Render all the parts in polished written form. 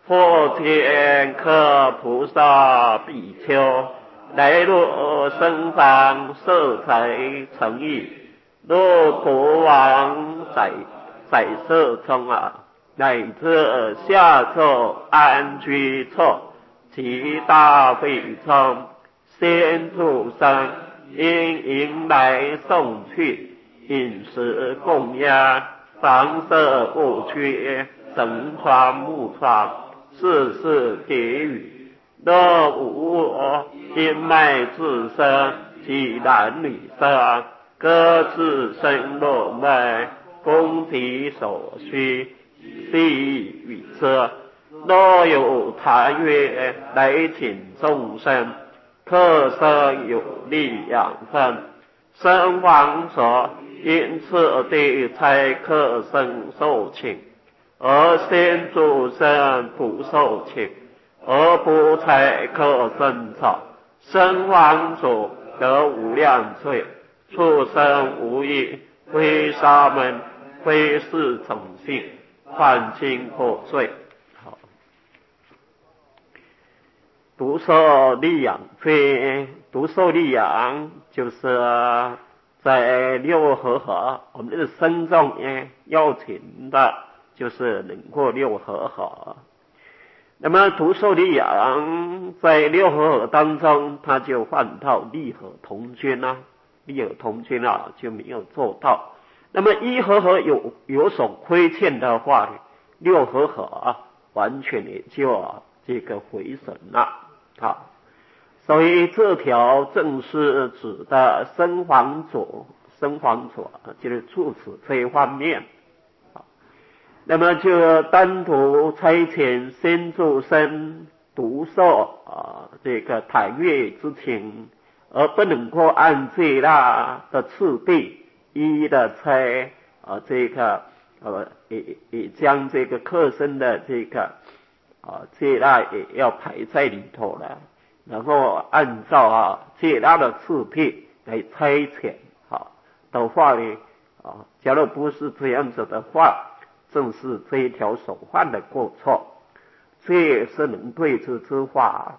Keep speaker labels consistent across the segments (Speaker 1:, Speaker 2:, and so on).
Speaker 1: 或见客菩萨比丘，来入僧房设财诚意，若国王宰舍中乃至下座安居处，其大会中，先住生应迎来送去，饮食供养，房舍不缺，神床木床，事事给予。若无阴脉自生，其男女生各自生落脉，供给所需，悉与之。若有谈曰来请众生，客生有力养分，僧房所因次第差客生受请，而先诸生不受请，而不差客生者，僧房所得无量罪。畜生无益，非沙门，非是种性，犯轻破罪。好，独受利养非，独受利养就是在六和合，我们的僧众要请的就是能过六和合。那么独受利养在六和合当中，他就犯到利合同居利合同居就没有做到。那么一和合有所亏欠的话呢，六和合完全也就这个回神了。所以这条正是指的僧房所就是住持这一方面。那么就单独差遣先住生独受这个谈阅之情，而不能够按这那的次第一的差这个也将这个客生的这个这那也要排在里头了，然后按照这那的次第来差遣的话呢假如不是这样子的话，正是这一条所犯的过错，这也是能对治之法。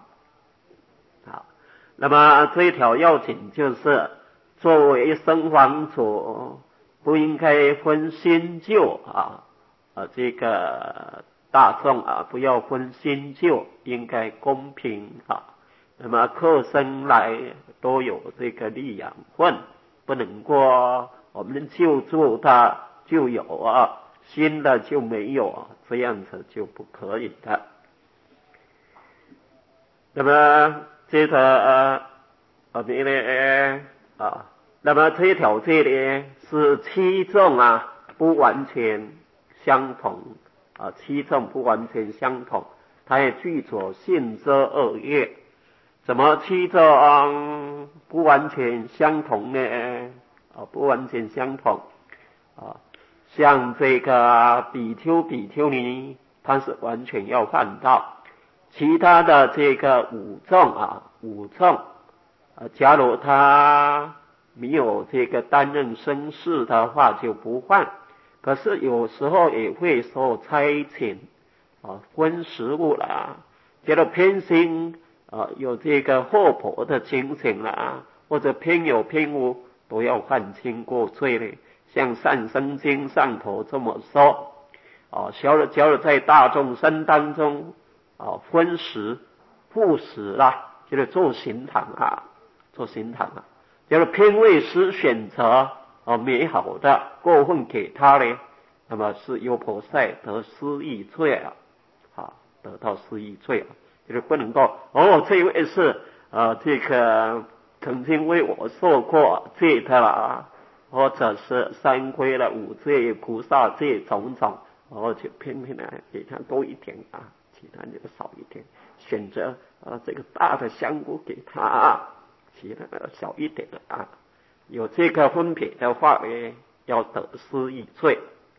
Speaker 1: 那么这一条要紧就是作为僧房主不应该分新旧这个大众不要分新旧，应该公平那么客生来都有这个利养分，不能够我们旧住的就有新的就没有这样子就不可以的。那么接着我们呢那么这一条戒呢是七众不完全相同七众不完全相同，它也具足性遮二业。怎么七众不完全相同呢？不完全相同像这个比丘比丘尼，它是完全要犯到。其他的这个五众假如他没有这个担任僧事的话就不犯，可是有时候也会受差遣分食物假如偏心有这个祸迫的情形或者偏有偏误，都要犯轻过罪呢。像善生经上头这么说假如在大众生当中分食布施就是做行堂假如偏为师选择美好的过分给他呢，那么是优婆塞得失意罪得到失意罪就是不能够这位是这个曾经为我受过戒的或者是三皈了五戒菩萨戒种种就偏偏给他多一点其他就少一点，选择这个大的香菇给他其他的小一点的有这个分别的话呢，要得失意罪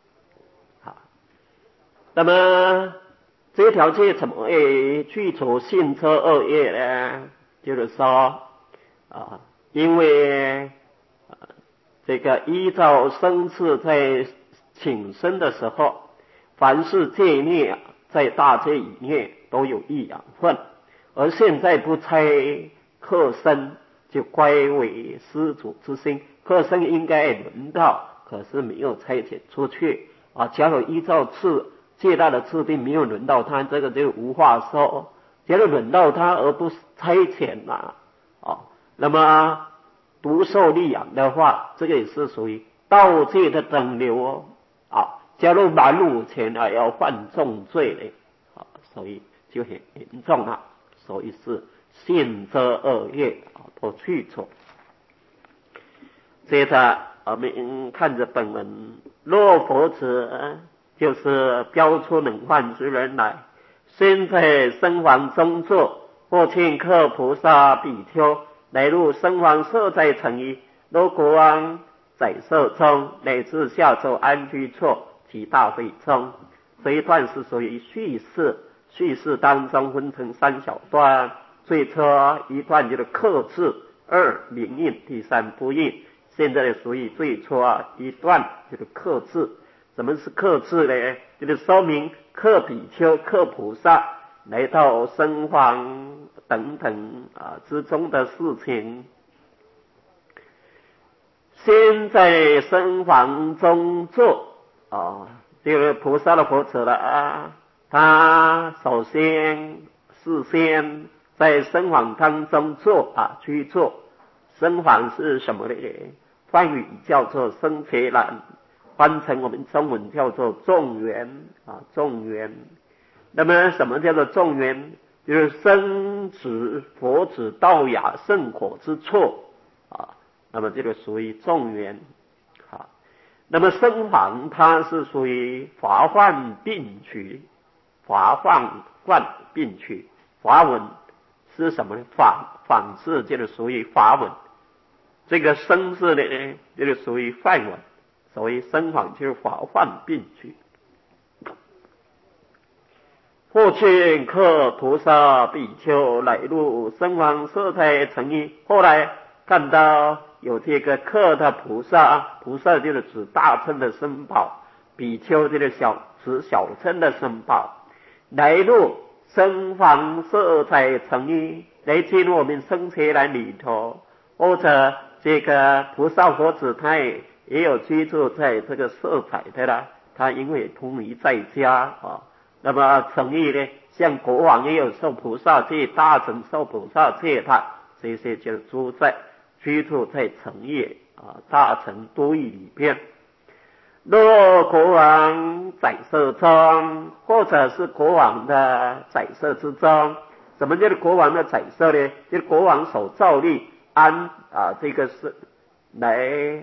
Speaker 1: 那么这条戒怎么具足性遮二业呢？就是说因为这个依照僧次在请生的时候，凡是戒律在大界以内都有一养分，而现在不拆客身，就乖为施主之心。客身应该轮到，可是没有差遣出去啊。假如依照借贷的次第没有轮到他，这个就无话说。假如轮到他而不差遣那么独受利养的话，这个也是属于盗窃的等流假如满5钱要犯重罪嘞所以就很严重了。所以是信遮恶业都去除。接着我们看着本文，若佛子就是标出能患之人来，先在僧房中坐，或请客菩萨比丘来入僧房设在城邑。若国王在舍中，乃至下周安居处及大会中。这一段是属于叙事当中分成3小段。最初一段就是克制，2明印，第3不印。现在属于最初一段就是克制。什么是克制呢？就是说明克比丘、克菩萨来到僧房等等之中的事情。先在僧房中坐这个菩萨的佛子了他首先事先在僧房当中坐居坐。僧房是什么呢？梵语叫做僧伽蓝，翻成我们中文叫做众园众园。那么什么叫做众园？就是僧子、佛子、道雅、圣火之处那么这个属于众缘那么僧房它是属于法梵并取，法文是什么呢？法字就是属于法文，这个僧字呢就是属于梵文，所以僧房就是法梵并取。或请客菩萨比丘来入僧房设在城邑。后来看到有这个客的菩萨，菩萨就是指大乘的僧宝，比丘就是指小乘的僧宝，来入僧房设在城邑，来进入我们僧伽蓝里头。或者这个菩萨佛子他也有居住在这个色彩的啦，他因为通于在家那么城邑呢，像国王也有受菩萨戒，大臣受菩萨戒这些就居住在城邑大臣都邑里边。若国王宰舍中，或者是国王的宰舍之中。什么叫做国王的宰舍呢？就是国王所造立这个是来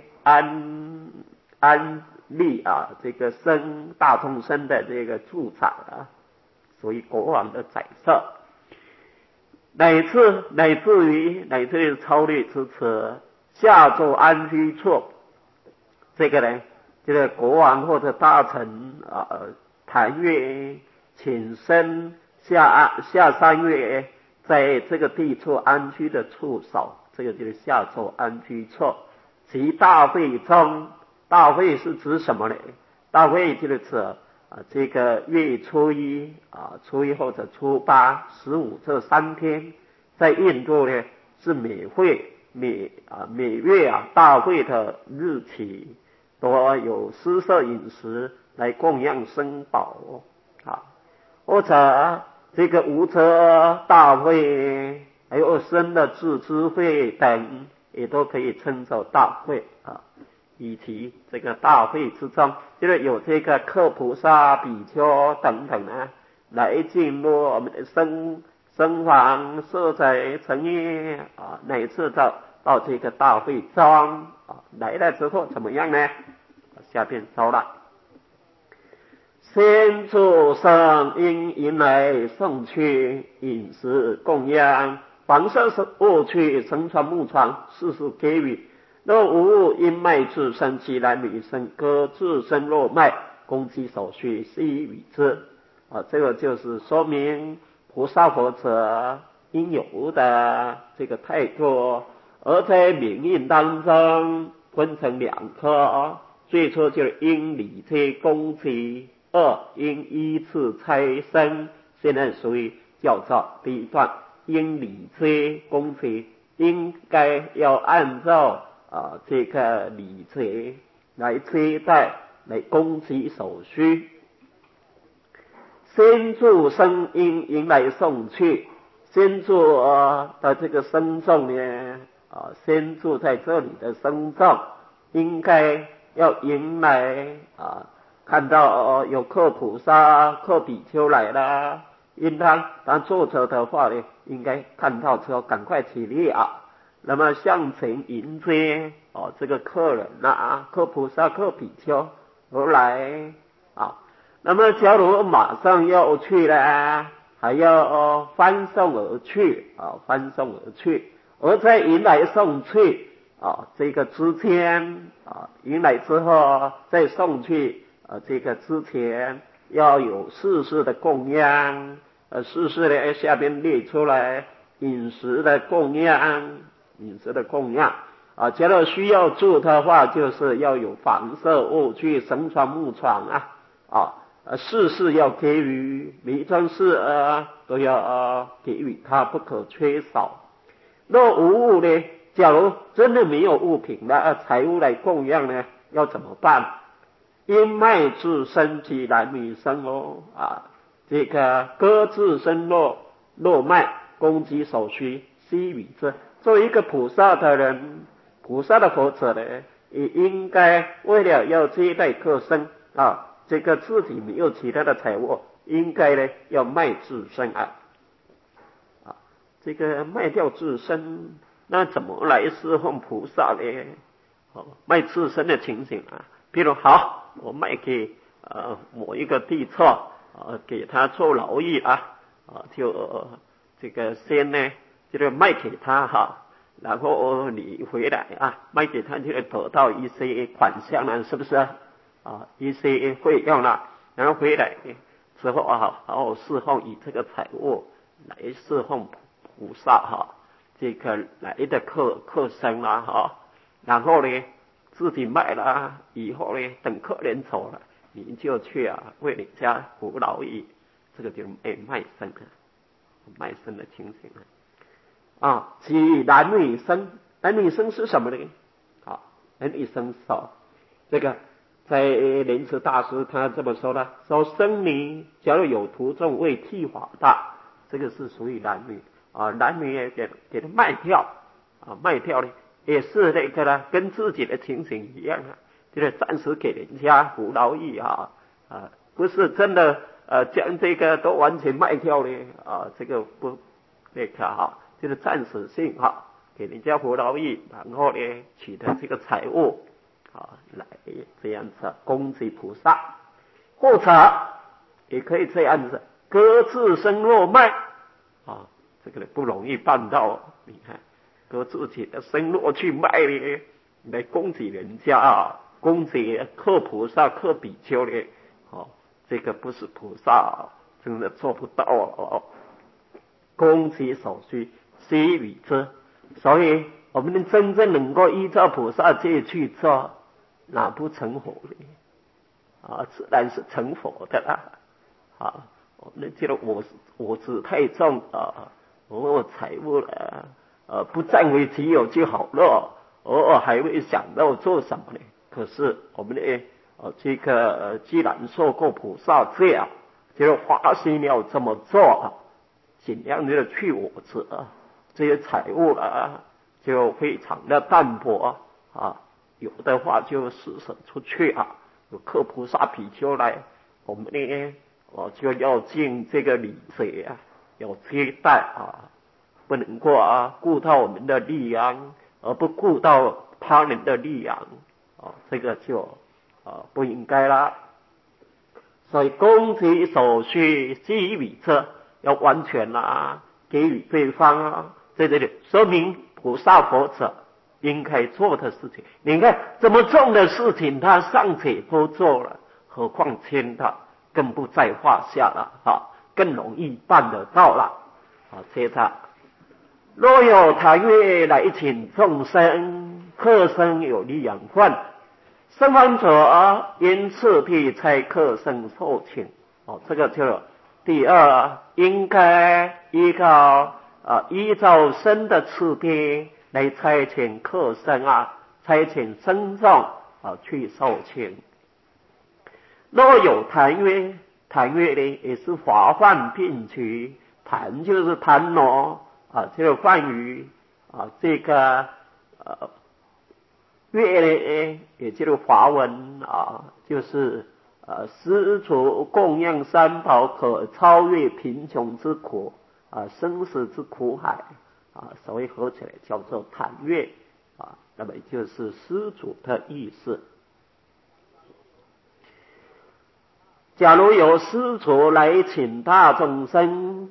Speaker 1: 安立这个大众生的这个住场属于国王的宰舍。乃至于超略之词，下作安居处。这个呢，这个国王或者大臣谈月请僧下3月，在这个地处安居的处所，这个就是下作安居处。其大会中，大会是指什么呢？大会就是指这个月初一或者初8、15这3天，在印度呢是每月大会的日期，都有施设饮食来供养僧宝或者这个无遮大会，还有僧的自知会等，也都可以称作大会以及这个大会之中，就是有这个客菩萨、比丘等等来进入我们的僧房设在城邑乃至到这个大会中来了之后怎么样呢？下边说了，先诸僧应迎来送去，饮食供养，房舍物去，乘船木船，事事给予。若无物，因卖自身，其男女生割自身肉脉，供给所需，悉与之这个就是说明菩萨佛者应有的这个态度。而在名印当中分成2科最初就是应礼车供给二应依次差生，现在属于叫做第一段，应礼节恭节，应该要按照这个礼节来接待，来供给手续。先住生应迎来送去，先住的这个僧众呢，先住在这里的僧众应该要迎来看到有客菩萨、客比丘来了，应当坐着的话呢，应该看到之后赶快起立那么向前迎接这个客人客菩萨、客比丘而来那么假如马上要去了，还要翻送而去翻送而去，而在迎来送去这个之间迎来之后再送去这个之前要有四事的供养四事呢下边列出来，饮食的供养假如需要住的话，就是要有房舍物具、绳床、木床事事要给予，每一桩事都要给予他，不可缺少。若无物呢，假如真的没有物品了财物来供养呢，要怎么办？因卖自身及男女生这个割自身肉卖，供给所需，悉与之。作为一个菩萨的人，菩萨的佛者呢，也应该为了要接待客僧这个自己没有其他的财物，应该呢要卖自身这个卖掉自身，那怎么来侍奉菩萨呢？卖自身的情形比如好，我卖给某一个地错给他做劳役就这个先呢就卖给他然后你回来卖给他就得到一些款项是不是一些费用然后回来之后然后侍奉以这个财物来侍奉菩萨这个来的客僧然后呢自己卖了以后呢，等客人走了，你就去为人家服劳役，这个就卖身卖身的情形其男女生，男女生是什么呢？男女生这个在莲池大师他这么说的，说僧尼假如有徒众为剃发大，这个是属于男女男女也给他卖掉卖掉呢也是那个跟自己的情形一样就是暂时给人家服劳役不是真的将这个都完全卖掉呢这个不那个就是暂时性给人家服劳役，然后呢取得这个财物来这样子供给菩萨，或者也可以这样子割自身肉卖这个不容易办到你看割自己的身肉去卖来供给人家供给客菩萨、客比丘这个不是菩萨真的做不到供给所需，悉与之。所以我们真正能够依照菩萨戒去做，哪不成佛呢自然是成佛的我们觉得我执太重我财物不占为己有就好了，偶尔还会想到做什么呢？可是我们这个既然受过菩萨戒就发心要这么做尽量的去我执这些财物就非常的淡薄有的话就施舍出去有客菩萨比丘来，我们呢就要尽这个礼节要接待不能够顾到我们的利益而不顾到他人的利益这个就不应该啦。所以供给所需给予者要完全给予对方在这里说明菩萨佛者应该做的事情。你看这么重的事情他尚且都做了，何况天道更不在话下了更容易办得到了接着若有坛月来请众生，客僧有力养患， 生还者因次第才克生受请。这个就第二，应该依照生的次第来差遣客生差遣僧众去受请。若有痰约，痰约呢也是华梵并举，痰就是檀挪这个梵语这个乐呢也就是华文就是施主供养三宝，可超越贫穷之苦生死之苦海所以合起来叫做檀乐那么就是施主的意思。假如有施主来请大众生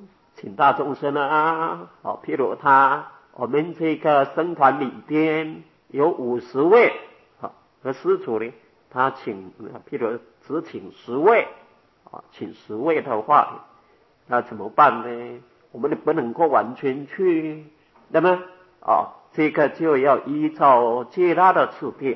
Speaker 1: 譬如我们这个僧团里边有50位和施主呢，他请譬如只请10位请10位的话，那怎么办呢？我们不能够完全去，那么这个就要依照接纳的次第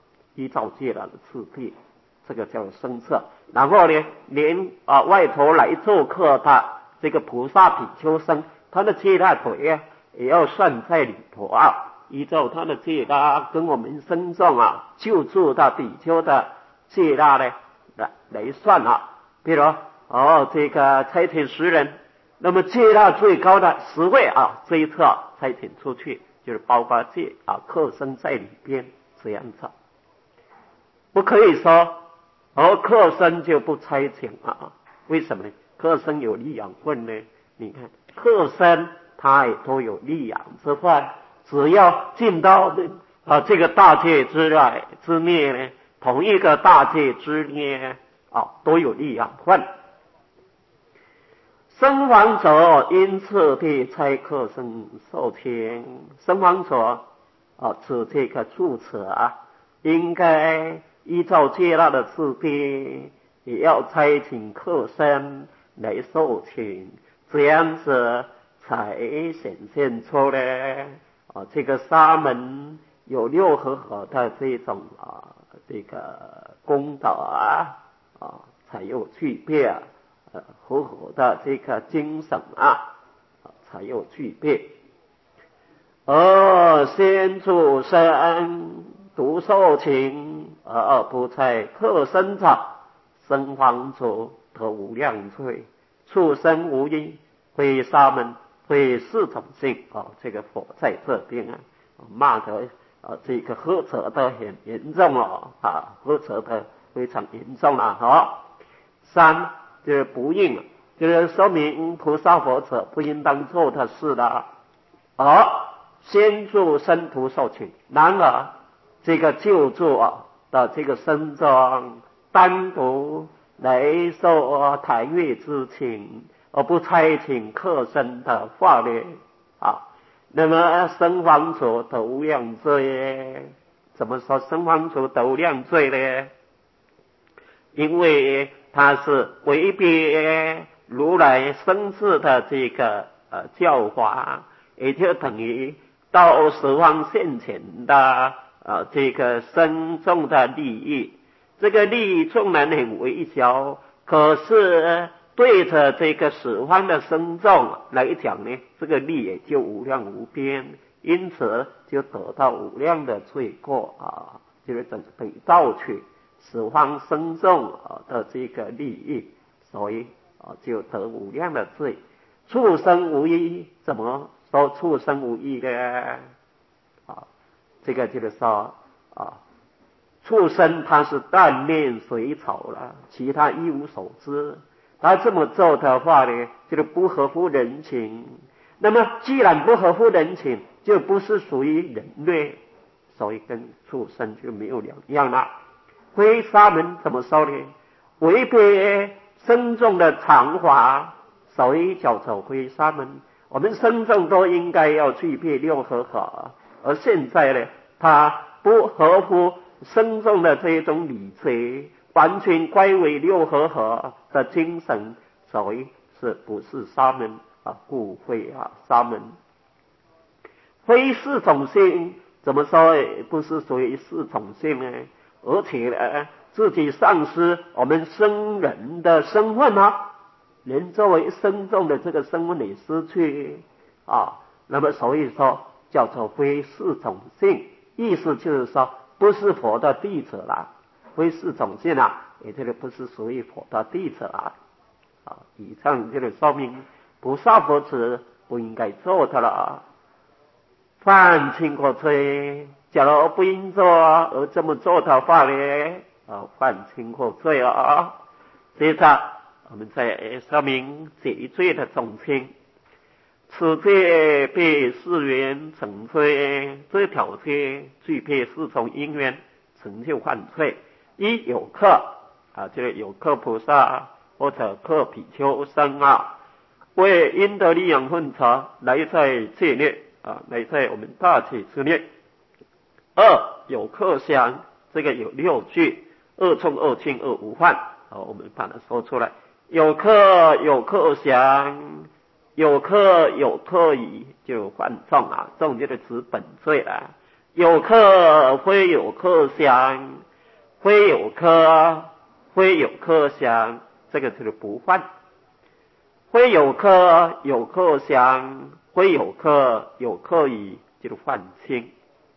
Speaker 1: 这个叫僧策。然后呢，连外头来做客的这个菩萨比丘僧，他的接纳腿也要算在里头依照他的接纳跟我们僧众救助的比丘的接纳呢来算比如这个差遣10人，那么接纳最高的10位这一次差遣出去，就是包括客僧在里边这样子。不可以说客僧就不差遣为什么呢？客僧有利养分呢？你看客僧他也都有利养之分，只要进到这个大界之内呢，同一个大界之内都有利养分。生还者因次第差客僧受请，生还者指这个住持应该依照接纳的次第，也要差请客僧来受请，这样子才显现出来这个沙门有六和合的这种这个功德才有具备和合的这个精神才有具备。而先住生独受请而不差客僧者，生还者得无量罪，畜生无因，非沙门，非四种性这个佛在这边骂的这个呵责的很严重呵责的非常严重3就是不应，就是说明菩萨佛者不应当做的事了。而先住生徒受请，然而这个救助的这个僧众单独来受檀乐之请，而不差请客僧的话呢那么生还者得无量罪。怎么说生还者得无量罪呢？因为它是违背如来生智的这个教法，也就等于到十方现前的这个僧众的利益。这个利益纵然很微小，可是对着这个十方的僧众来讲呢，这个利也就无量无边，因此就得到无量的罪过就是等于盗取十方僧众的这个利益，所以就得无量的罪。畜生无益，怎么说畜生无益呢？这个就是说畜生他是淡面水草了，其他一无所知。他这么做的话呢，就是不合乎人情。那么既然不合乎人情，就不是属于人类，所以跟畜生就没有两样了。非沙门怎么说呢？违背僧众的常法，所以叫做非沙门。我们僧众都应该要具备六和合，而现在呢，他不合乎僧众的这种理则，完全归为六和合的精神，所以是不是沙门故非沙门。非四种性怎么说不是属于四种性呢？ 而且呢，自己丧失我们僧人的身份啊，连作为僧众的这个身份也失去啊。那么所以说叫做非四种性，意思就是说不是佛的弟子啦，非四种性啊，也就是不是属于佛的弟子啦。以上就是说明菩萨佛子不应该做的了。犯轻过罪，假如不应做而这么做的话呢，犯轻过罪啊。接着我们再说明解罪的总情。此罪被四缘成罪，这条罪具备四种因缘成就犯罪。一有客就是有客菩萨或者客比丘僧为因得利养混杂来在戒内来在我们大戒之内。二有客相，这个有六句，二冲二轻二无犯我们把它说出来。有客有客相，有客语就犯重重就是指本罪了。有客非有客相，非有客相，这个就是不犯。非有客有客相，非有客语就是犯轻。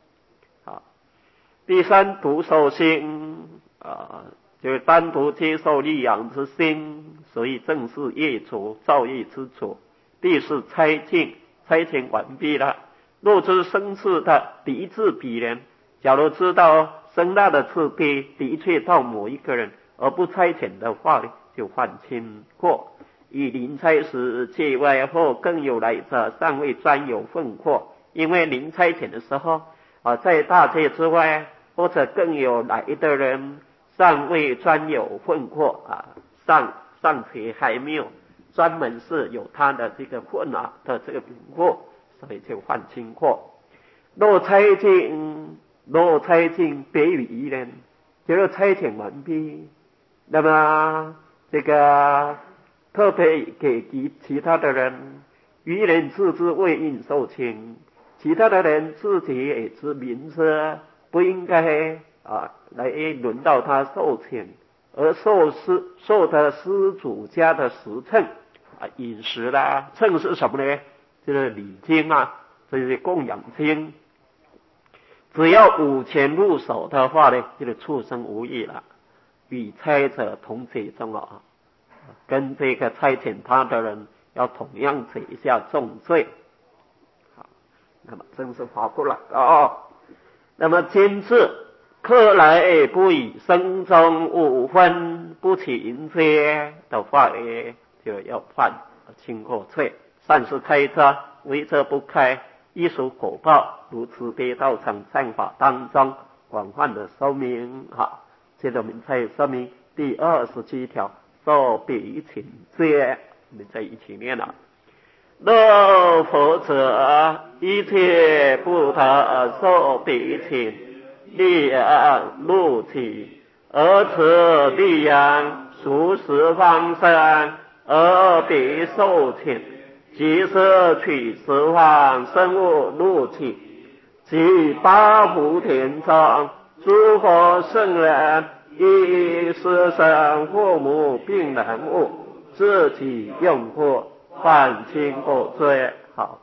Speaker 1: 第三独受心就是单独接受利养之心，所以正是业主造业之主。第四差遣完毕了。若知生次的敌至彼人，假如知道生那的次第的确到某一个人而不差遣的话呢，就犯轻过。以临差时界外或更有来者尚未专有分过，因为临差遣的时候在大戒之外或者更有来的人尚未专有分过尚且还没有专门是有他的这个混的这个名过，所以就犯轻过。若差遣别于一人，就是差遣完毕，那么这个特别给其他的人，愚人自知未应受请，其他的人自己也知明知不应该来轮到他受请，而受的施主家的时称饮食啦，称是什么呢？就是礼金这是供养金。只要5钱入手的话呢，就是畜生无益了，与差者同罪中跟这个差遣他的人要同样罪下重罪。好，那么正式发布了那么今次客来不以生中5分不请接的话呢，就要犯轻过罪。善事开车，违则不开，亦属果报。如此别道场善法当中广泛的说明。好，接着我们再说明第27条受彼请戒，我们再一起念了。若佛者一切不得受彼请，利养入体，而此利养属十方身，而彼受请，即是取十方生物入体，即八福田中诸佛圣人以师生父母并人物自己用过，犯轻过罪。好，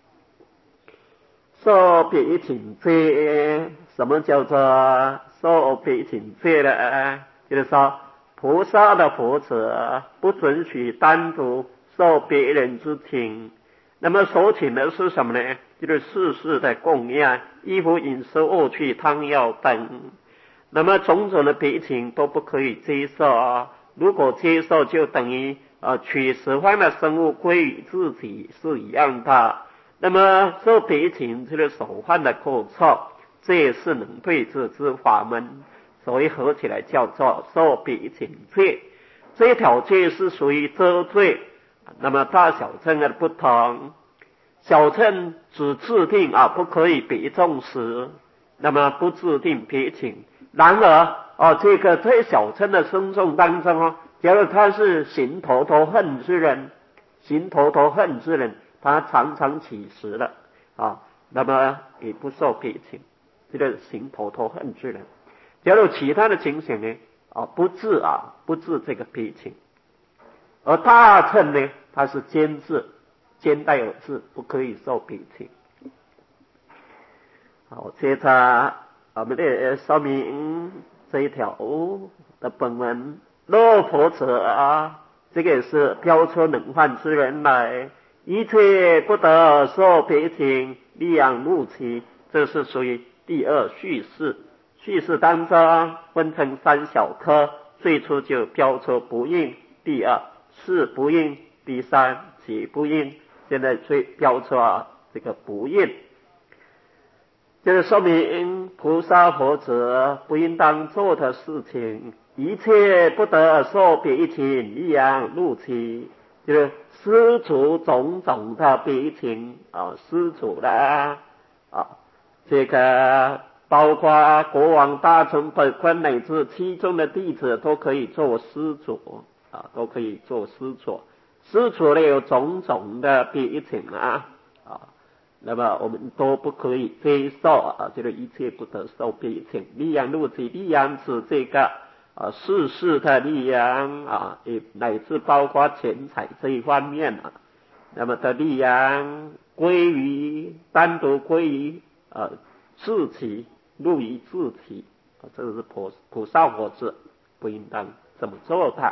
Speaker 1: 受彼请戒，什么叫做受彼请戒呢？就是说菩萨的佛子不准许单独受别人之请，那么所请的是什么呢？就是世事的供养，衣服饮食物去汤药等，那么种种的别请都不可以接受如果接受就等于取十方的生物归于自己是一样的。那么受别请就是所犯的过错，这也是能对治之法门，所以合起来叫做受别请戒。这条戒是属于遮罪，那么大小乘的不同，小乘只制定不可以别众时，那么不制定别请。然而这个在小乘的僧众当中假如他是行头头恨之人，他常常起食了那么也不受别请，这个行头头恨之人。 假如其他的情形呢，不治这个悲情。而大乘呢，它是兼治，兼带有治，不可以受悲情。好，接着我们来说明这一条的本文。若佛者这个是标出能患之人来，一切不得受悲情，力养怒其，这是属于第二叙事。叙事当中分成三小科，最初就标出不应，第二是不应，第三即不应，现在标出这个不应。就是说明菩萨佛者不应当做的事情，一切不得受悲情，力养怒其，就是施主种种的悲情施主的这个包括国王、大臣、本官乃至其中的弟子都可以做施主都可以做施主。施主呢有种种的悲情那么我们都不可以接受这个一切不得受悲情，力养怒其，力养指这个世事的力量也乃至包括钱财这一方面那么的力量单独归于自己，入于自己这是菩萨佛子不应当这么做的。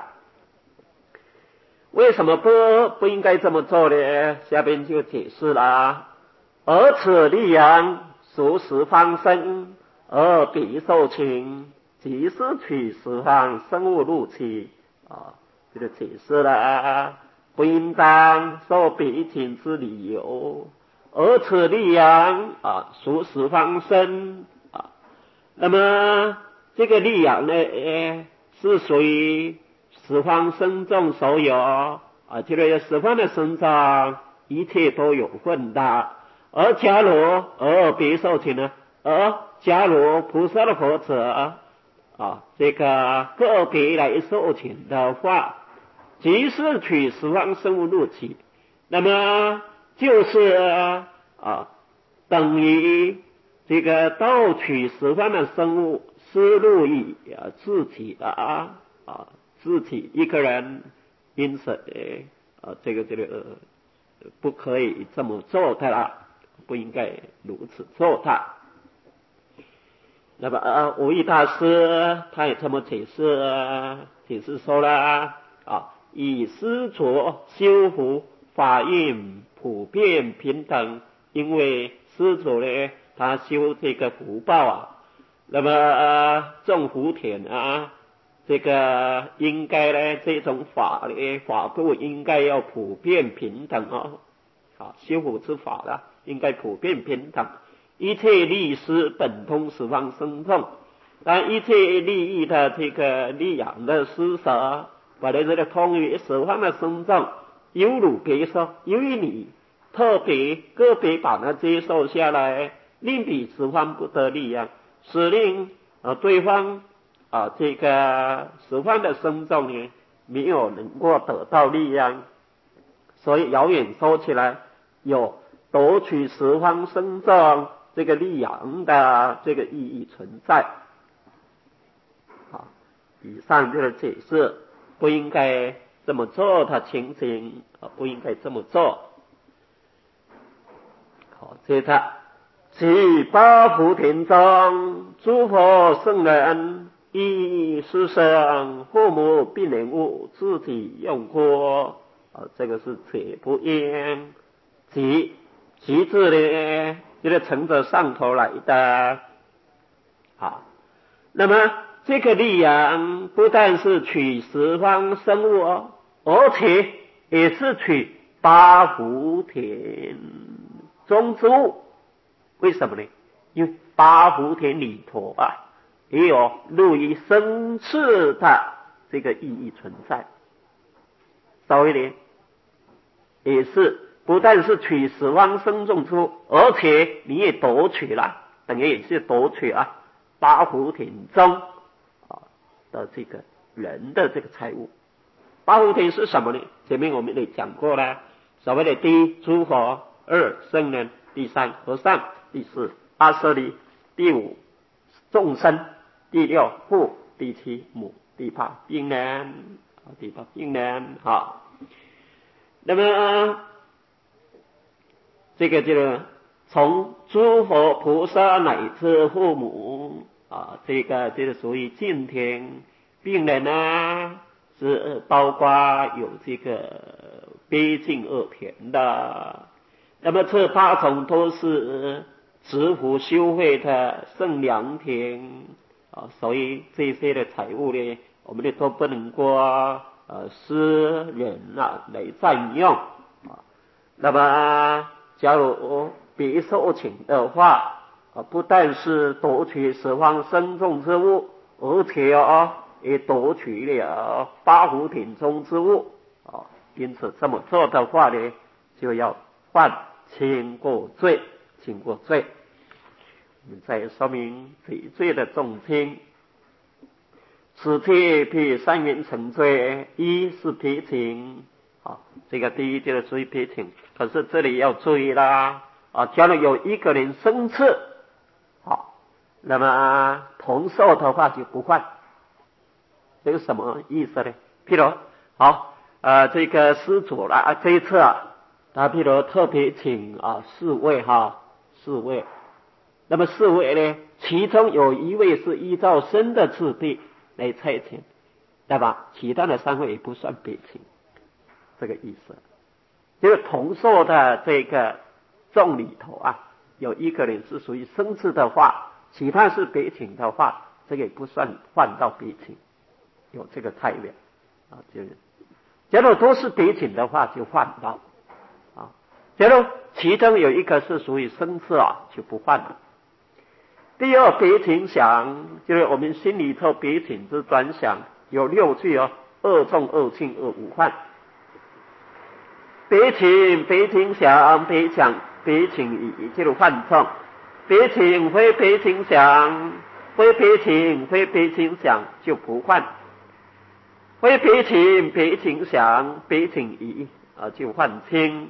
Speaker 1: 为什么不应该这么做呢？下边就解释了。而此力量属十方生，而彼受情，即是取十方生物入其这个解释了不应当受悲情之理由。而此力量属十方生那么这个力量呢是属于十方生众所有这个十方的生众一切都有份的。而假如别受情呢？假如菩萨的佛者这个个别来受情的话，即是取十方生物入其，那么就是等于这个盗取十方的生物施入于自己的自己一个人，因此这个不可以这么做的啦。不应该如此做的。那么无义大师他也这么解释说了以施主修福法印普遍平等，因为施主呢他修这个福报那么种福田这个应该呢这种法度应该要普遍平等修福之法的应该普遍平等，一切利施本通十方生众，但一切利益的这个利养的施舍，把这个通于十方的生众，犹如别说，由于你特别个别把它接受下来，令彼十方不得利养，使令对方这个十方的生众呢没有能够得到利养，所以遥远说起来有夺取十方生众这个利养的这个意义存在以上就是解释不应该这么做的情形不应该这么做。好，接着即八福田中诸佛圣人依师生父母并人物自己用过这个是且不应即字呢就是乘着上头来的那么这个力量不但是取十方生物而且也是取八福田中之物。为什么呢？因为八福田里头也有入于生次的这个意义存在，所以呢也是不但是取十方生众之物，而且你也夺取了，等于也是夺取八福田中的这个人的这个财物。八福田是什么呢？前面我们也讲过了，所谓的第一诸佛，二圣人，第三和尚，第四阿舍利，第五众生， 第六父，第七母，第八病人，第八病人啊。那么这个就是从诸佛菩萨乃至父母啊，这个就是属于敬天。病人啊，是包括有这个悲敬恶甜的。那么这八种都是直福修慧的圣良田啊，所以这些的财物呢，我们都不能过私人来占用啊。那么假如别受请的话不但是夺取十方生众之物，而且也夺取了八福田中之物啊。因此这么做的话呢，就要犯轻过罪，轻过罪。我们再说明罪罪的重轻。此戒必三缘成罪，一是别情啊，这个第一就是属于别情。可是这里要注意啦啊，假如有一个人生刺好，那么同受的话就不犯。这个什么意思呢？譬如好这个施主了这一次他譬如特别请四位四位，那么四位呢，其中有一位是依照生的次第来差遣，对吧？其他的三位也不算别请，这个意思。就是同受的这个众里头有一个人是属于生次的话，其他是别请的话，这个也不算犯到别请，有这个差别就是假如都是别请的话就犯到假如其中有一个是属于生次就不犯了。第二别请想，就是我们心里头别请之专想有六句二重二轻二无犯。别请别请想别请已就是犯重，别请非别请想非别请非别请想就不犯，非别请别请想别请已就犯轻。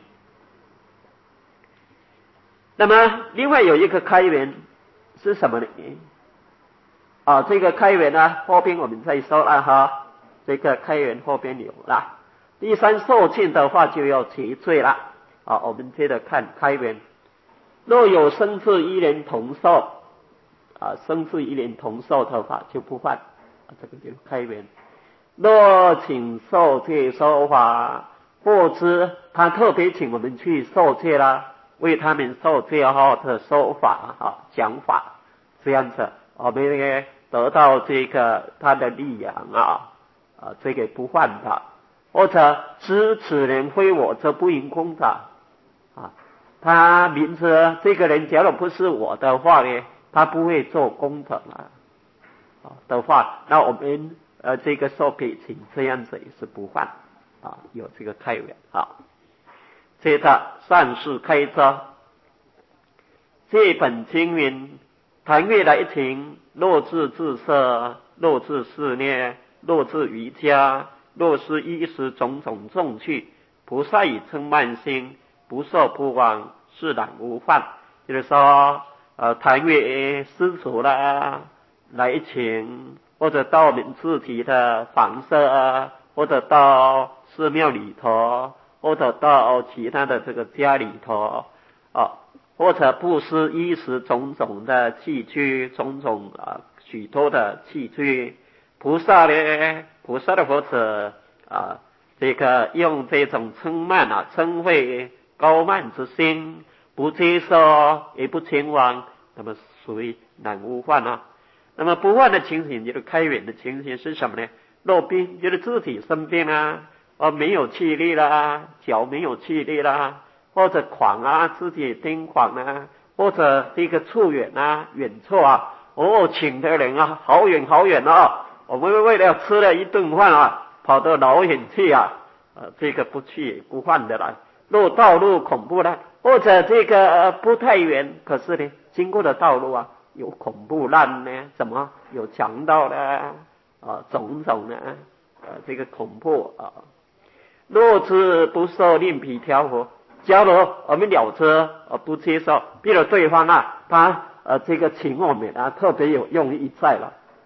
Speaker 1: 那么另外有一个开源是什么呢？这个开源后边我们再说了这个开源后边有了。第三受尽的话就要结罪了我们接着看开源。若有生次一人同受生次一人同受的话就不犯这个就是开源。若请受戒说法，或知他特别请我们去受戒啦，为他们受戒的说法讲法，这样子我们也得到这个他的力量这个不犯的。或者知此人非我则不应功的他明知这个人假如不是我的话呢，他不会做功德的话，那我们这个受别请这样子也是不犯有这个开源接着善事开遮。戒本经云：谈月来请，若自自摄，若自肆虐，若自瑜伽，若是衣食种种众趣，菩萨以称慢心，不受不忘，是然无犯。就是说谈月施主啦来请，或者到我们自己的房舍或者到寺庙里头，或者到其他的这个家里头或者布施衣食种种的器具，种种许多的器具。菩萨的佛子这个用这种称慢称谓高慢之心，不接受也不前往，那么属于难无犯那么不犯的情形就是开源的情形是什么呢？若病就是自己生病没有气力啦，脚没有气力啦，或者狂自己癫狂或者这个处远远错请的人好远好远我们为了吃了一顿饭跑到老远去这个不去不犯的啦。若道路恐怖呢，或者这个不太远，可是呢经过的道路有恐怖烂呢，什么有强盗的种种的这个恐怖若知不受另辟调和。假如我们了知不接受，比如对方他这个请我们特别有用意在了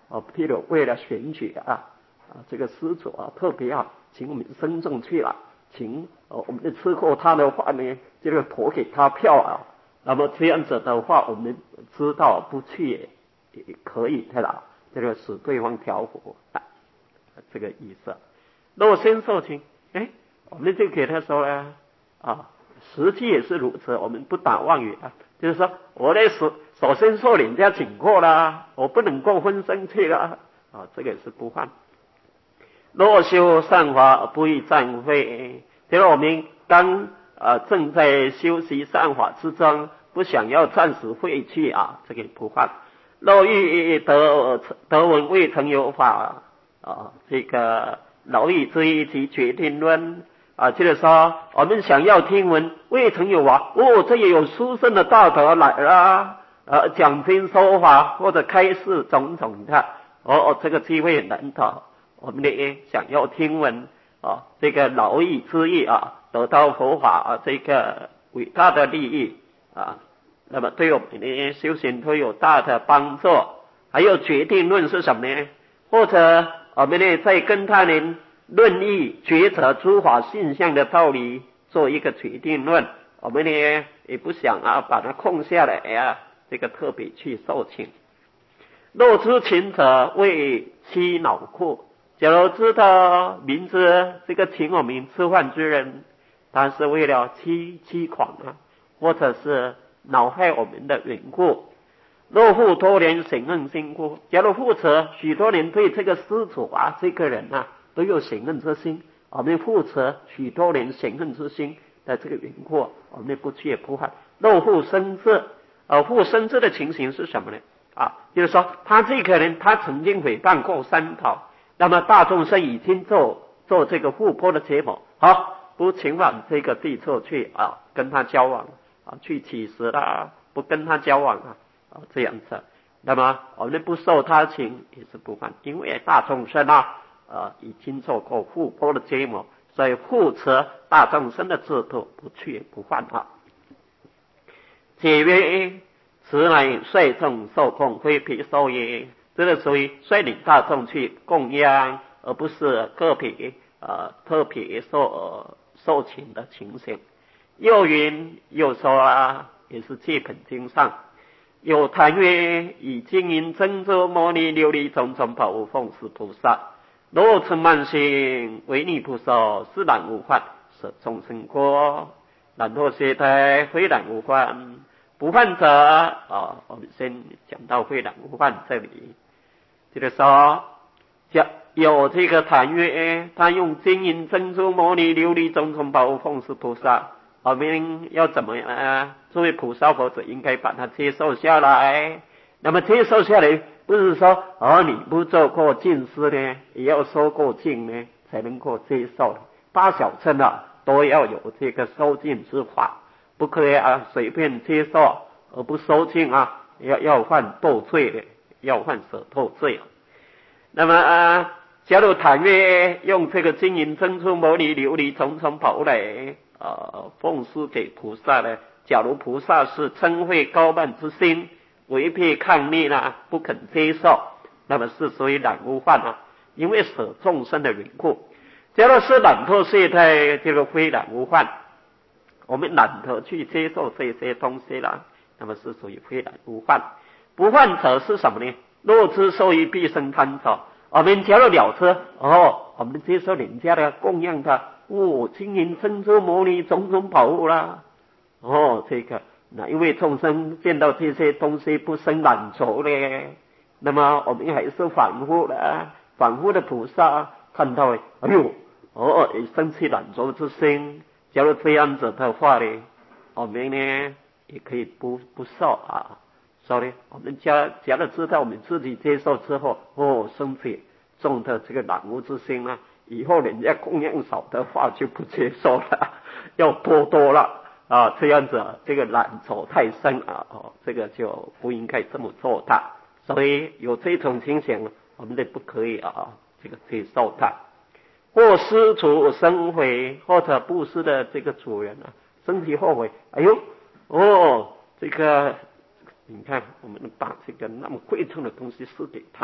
Speaker 1: 譬如为了选举这个施主特别请我们僧众去了，请我们的吃过他的话呢，这个投给他票那么这样子的话，我们知道不去也可以的啦，这个使对方调和这个意思。若先受请，我们就给他说呢实际也是如此，我们不打妄语就是说我呢首先受人家请过啦，我不能够分身去啦这个是不犯。若修善法不易暂会，就是我们刚正在修习善法之中，不想要暂时废去这个不犯。若欲得闻未曾有法这个劳役之一及决定论就是说我们想要听闻未曾有法这也有殊胜的大德来了讲经说法或者开示种种的这个机会很难得，我们也想要听闻这个劳役之意得到佛法这个伟大的利益那么对我们的修行都有大的帮助。还有决定论是什么呢？或者我们呢在跟他人论议抉择诸法现象的道理做一个决定论，我们呢也不想把它空下来这个特别去受请。若知情者为欺恼库，假如知道明知这个请我们吃饭之人他是为了欺诳或者是恼害我们的缘故，若复多年审恨心故，假如复持许多年对这个施主这个人都有审恨之心，我们复持许多年审恨之心的这个缘故，我们不去也不犯。若复生智复生智的情形是什么呢？就是说他这个人他曾经诽谤过三宝，那么大众生已经做这个复波的结果，不前往这个地处去跟他交往去乞食不跟他交往这样子，那么我们不受他情也是不犯，因为大众生已经做过复波的结果，所以护持大众生的制度不去也不犯解曰此乃率众受供，非彼受也。这个属于率领大众去供养，而不是个别特别受请的情形。又云又说也是戒本经上有谈曰：以金银珍珠摩尼琉璃种种宝物奉施菩萨，若称慢心为逆菩萨，是然无患，舍众生过。然后懈怠非然无患，不犯者我们先讲到非然无患这里，就是说有这个谈曰他用金银珍珠摩尼琉璃种种宝物奉施菩萨，我们要怎么样作为菩萨佛子应该把它接受下来。那么接受下来不是说你不做过净施呢，也要收过净呢才能够接受。八小乘都要有这个收净之法，不可以随便接受而不收净要犯堕罪的，要犯舍堕罪那么假如谈曰用这个金银珍珠摩尼琉璃种种宝物来奉施给菩萨呢，假如菩萨是嗔恚高慢之心，违背抗逆不肯接受，那么是属于染污犯因为舍众生的缘故。假如是懒惰懈怠，这个非染污犯，我们懒得去接受这些东西那么是属于非染污犯。不犯者是什么呢？若知受益必生贪者，我们假如了知我们接受人家的供养的金银珍珠摩尼种种宝物这个哪一位众生见到这些东西不生懒浊呢？那么我们还是反复的菩萨看到生起懒浊之心，假如这样子的话呢，我们呢也可以不受所以我们假如知道我们自己接受之后生起重的这个懒污之心以后人家供养少的话就不接受了，要多了这样子这个懒浊太深这个就不应该这么做的。所以有这种情形我们都不可以这个接受的。或施主生悔，或者布施的这个主人生起后悔，这个你看我们把这个那么贵重的东西施给他，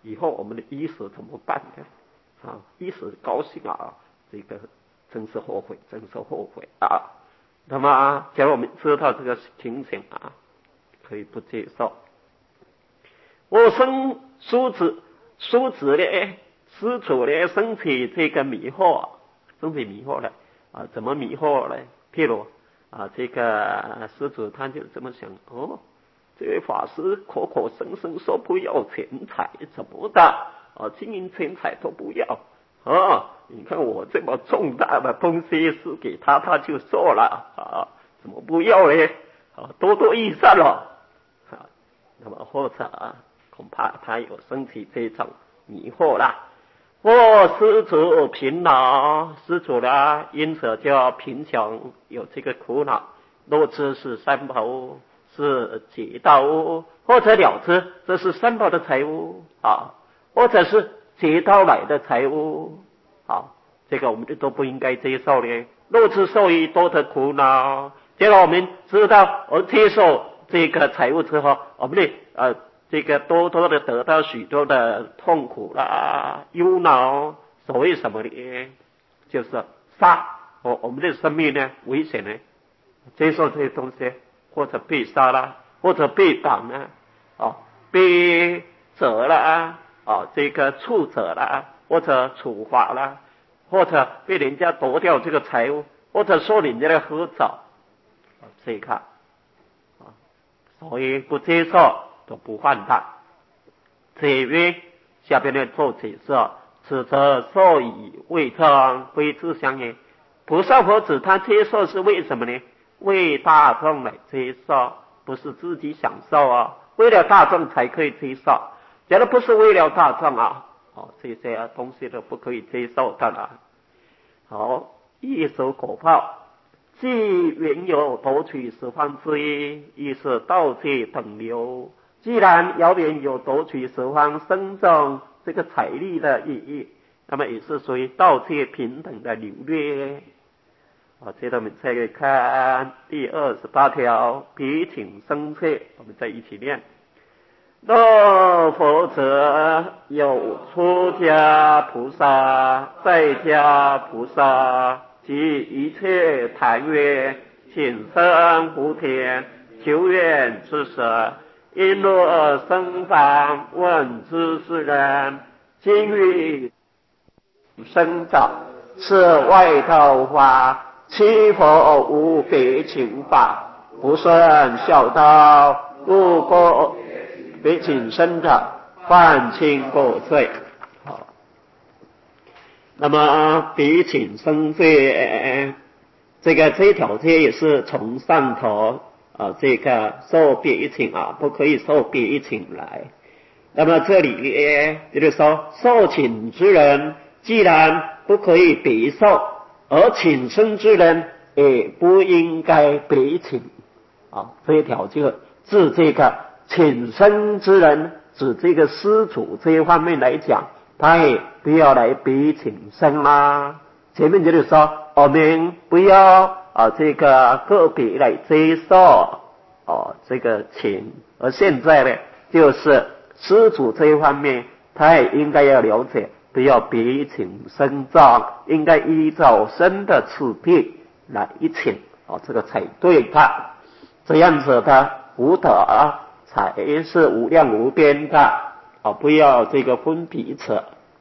Speaker 1: 以后我们的衣食怎么办呢？啊，衣食高兴啊，这个真是后悔，真是后悔啊！那么，假如我们知道这个情形啊，可以不接受。我生叔子呢，施主呢，升起这个迷惑，升起迷惑了啊？怎么迷惑呢？譬如啊，这个施主他就这么想，哦，这位法师口口声声说不要钱财，怎么的啊？金银钱财都不要啊？你看我这么重大的东西是给他，他就说了啊，怎么不要呢？啊，多多益善了啊。那么或者啊，恐怕他有升起这种迷惑啦。施主贫恼，施主呢，因此就贫穷，有这个苦恼。若知是三宝是劫道物，或者了知这是三宝的财物啊，或者是劫道来的财物啊，这个我们就都不应该接受的。若知受益多得苦恼，结果我们知道而接受这个财物之后，我们的这个多多的得到许多的痛苦啦、忧恼。所谓什么呢？就是杀我们的生命呢，危险呢，接受这些东西，或者被杀啦，或者被绑啦，被责啦这个处责啦，或者处罚啦，或者被人家夺掉这个财物，或者说人家的合照，这个所以不接受都不犯大。至于下边的做解释，此则受以为正，非自相也。菩萨佛子他接受是为什么呢？为大众来接受，不是自己享受啊，为了大众才可以接受。假如不是为了大众啊，这些东西都不可以接受的了。好，一手果报，既原有夺取十方之意，亦是盗窃等流。既然遥远有夺取十方生众这个财力的意义，那么也是属于盗窃平等的领略。接着我们再看第28条，彼请生切，我们再一起念。若佛者有出家菩萨、在家菩萨及一切坛约，请生福田，求愿之舍，因若生法问知世人，今欲生长，是外道法，其佛无别请法，不顺孝道，不过别请生者，犯轻过罪。好，那么别请生罪，这一条戒也是从上头这个受别请不可以受别请来。那么这里就是说，受请之人既然不可以别受，而请生之人也不应该别请这一条就指这个请生之人，指这个施主这一方面来讲，他也不要来别请生啦。前面就是说，我们不要这个个别来接受这个请，而现在呢，就是施主这一方面，他也应该要了解，不要别请生众，应该依照生的次第来请这个才对的，这样子的福德才是无量无边的不要这个分彼此。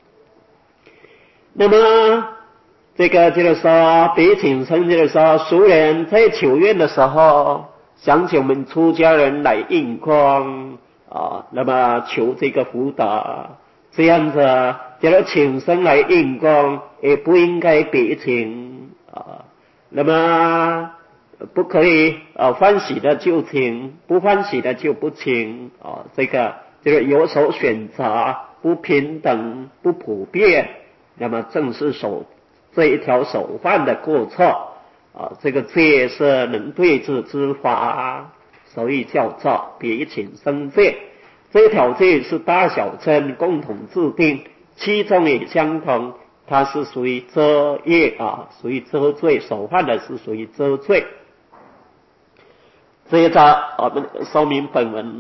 Speaker 1: 那么这个就是说，别请生就是说，俗人在求愿的时候，想起我们出家人来印光那么求这个福德，这样子假如请生来印光，也不应该别请那么不可以欢喜的就请，不欢喜的就不请这个就是有所选择，不平等，不普遍，那么正是这一条手犯的过错这个戒是能对治之法，所以叫做别请生戒。这条戒是大小乘共同制定，其中也相同，它是属于遮业属于遮罪，手犯的是属于遮罪。接着我们说明本文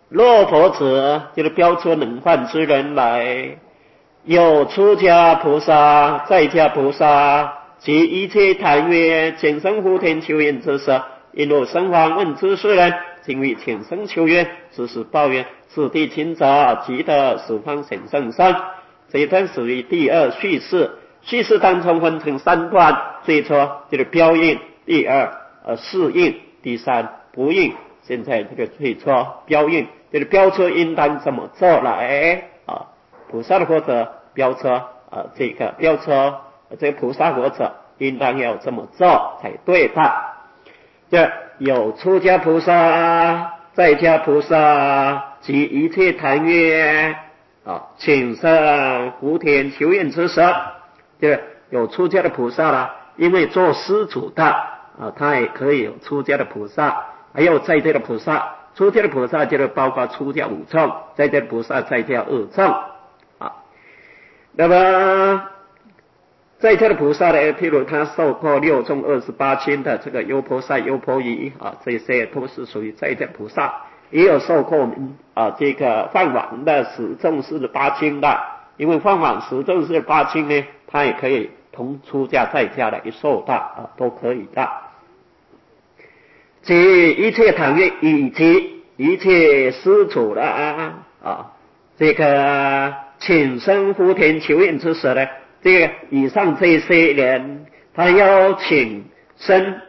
Speaker 1: 若佛子就是标出能犯之人来，有出家菩萨、在家菩萨及一切坛约请生福田求愿之时，因入生方问之世人，今欲请生求愿，只是抱怨此地清者，即得十方显圣身。这一段属于第二叙事，叙事当中分成三段，最初就是标印，第二示印，第三不印。现在这个最初标印，就是标出应当怎么做来啊？菩萨的佛者标出标出这个菩萨佛者应当要这么做才对的。这有出家菩萨、在家菩萨及一切坛约请生福田求愿之时，这有出家的菩萨啦，因为做施主的他也可以有出家的菩萨，还有在家的菩萨。出家的菩萨就是包括出家五众，在家的菩萨在家二众那么在家的菩萨呢，譬如他受过6众28亲的这个优婆塞、优婆夷这些都是属于在家菩萨，也有受过这个梵网的10众48亲的，因为梵网10众48亲呢，他也可以同出家在家来受的都可以的。即一切坛约以及一切施主的这个请生福田求愿之时呢，这个以上这些人，他要请生